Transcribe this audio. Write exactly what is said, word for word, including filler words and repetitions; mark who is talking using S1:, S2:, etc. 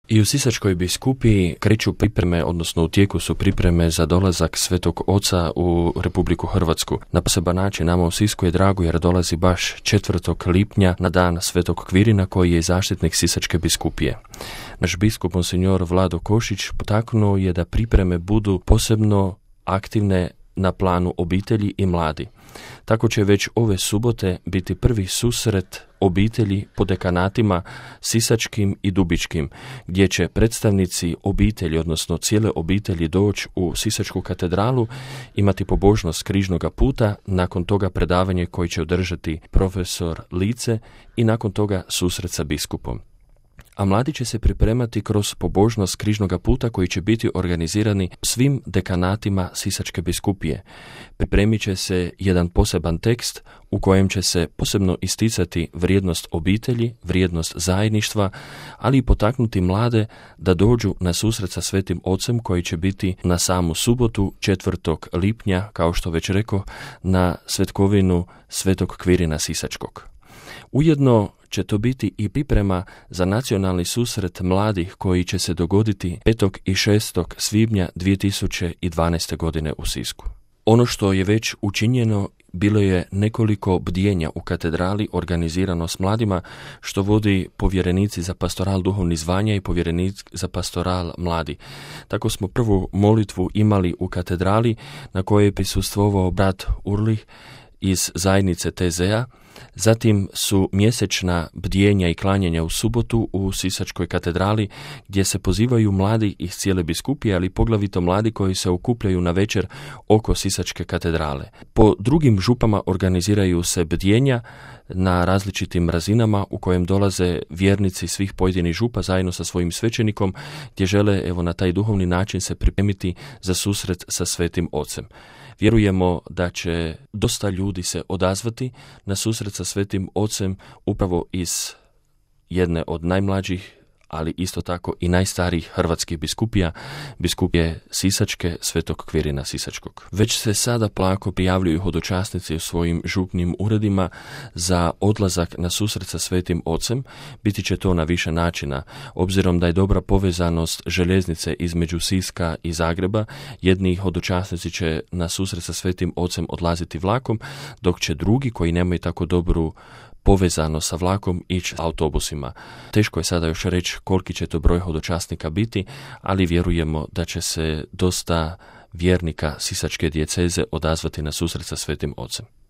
S1: I u Sisačkoj biskupiji kreću pripreme, odnosno u tijeku su pripreme za dolazak Svetog Oca u Republiku Hrvatsku. Na poseban način nama u Sisku je drago jer dolazi baš četvrtog lipnja na dan Svetog Kvirina koji je zaštitnik Sisačke biskupije. Naš biskup monsinjor Vlado Košić potaknuo je da pripreme budu posebno aktivne na planu obitelji i mladi. Tako će već ove subote biti prvi susret obitelji po dekanatima sisačkim i dubičkim, gdje će predstavnici obitelji, odnosno cijele obitelji doći u Sisačku katedralu, imati pobožnost križnoga puta, nakon toga predavanje koji će održati profesor Lice i nakon toga susret sa biskupom. A mladi će se pripremati kroz pobožnost križnoga puta koji će biti organizirani svim dekanatima Sisačke biskupije. Pripremit će se jedan poseban tekst u kojem će se posebno isticati vrijednost obitelji, vrijednost zajedništva, ali i potaknuti mlade da dođu na susret sa Svetim Ocem koji će biti na samu subotu četvrtog lipnja, kao što već rekao, na svetkovinu Svetog Kvirina Sisačkog. Ujedno će to biti i priprema za nacionalni susret mladih koji će se dogoditi petog i šestog svibnja dvije tisuće dvanaeste. godine u Sisku. Ono što je već učinjeno bilo je nekoliko bdjenja u katedrali organizirano s mladima, što vodi povjerenici za pastoral duhovnih zvanja i povjerenik za pastoral mladi. Tako smo prvu molitvu imali u katedrali na kojoj je prisustvovao brat Urlih iz zajednice T Z A. Zatim su mjesečna bdjenja i klanjanja u subotu u Sisačkoj katedrali gdje se pozivaju mladi iz cijele biskupije, ali poglavito mladi koji se okupljaju na večer oko Sisačke katedrale. Po drugim župama organiziraju se bdjenja na različitim razinama u kojem dolaze vjernici svih pojedinih župa zajedno sa svojim svećenikom gdje žele evo na taj duhovni način se pripremiti za susret sa Svetim Ocem. Vjerujemo da će dosta ljudi se odazvati na susret sa Svetim Ocem upravo iz jedne od najmlađih, ali isto tako i najstarijih hrvatskih biskupija, biskupije Sisačke, Svetog Kvirina Sisačkog. Već se sada polako prijavljuju hodočasnici u svojim župnim uredima za odlazak na susret sa Svetim Ocem. Biti će to na više načina. Obzirom da je dobra povezanost željeznice između Siska i Zagreba, jedni hodočasnici će na susret sa Svetim Ocem odlaziti vlakom, dok će drugi koji nemaju tako dobru povezano sa vlakom ići autobusima. Teško je sada još reći koliki će to broj hodočasnika biti, ali vjerujemo da će se dosta vjernika Sisačke dijeceze odazvati na susret sa Svetim Ocem.